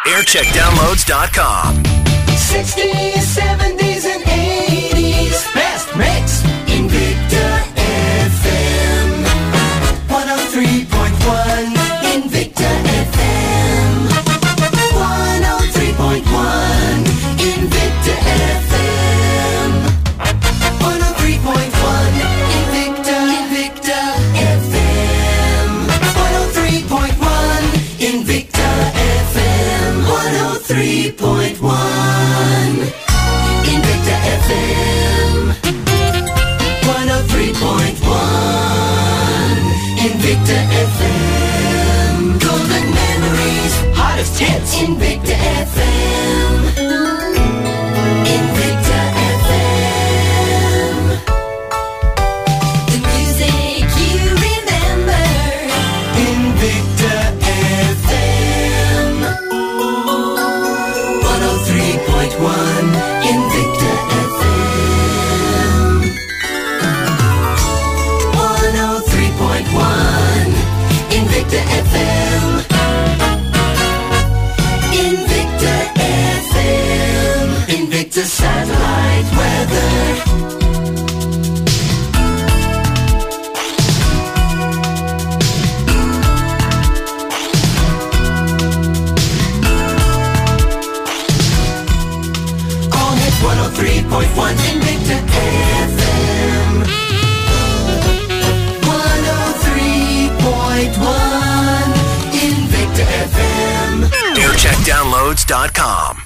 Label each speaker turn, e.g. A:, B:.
A: Aircheckdownloads.com.
B: 60s, 70s, and 80s. Best mix. Invicta FM. 103.1. Invicta FM. 103.1. Invicta FM. 103.1. Invicta FM. 103.1. Invicta FM. 103.1. Invicta FM. 103.1. Invicta FM. Golden memories. Hottest hits. Invicta FM. Invicta FM. The music you remember. Invicta FM. 103.1. Invicta FM. 103.1. Invicta FM. Invicta FM. Invicta satellite weather. All hit 103.1 Invicta FM. 103.1 Invicta FM.
A: Aircheckdownloads.com.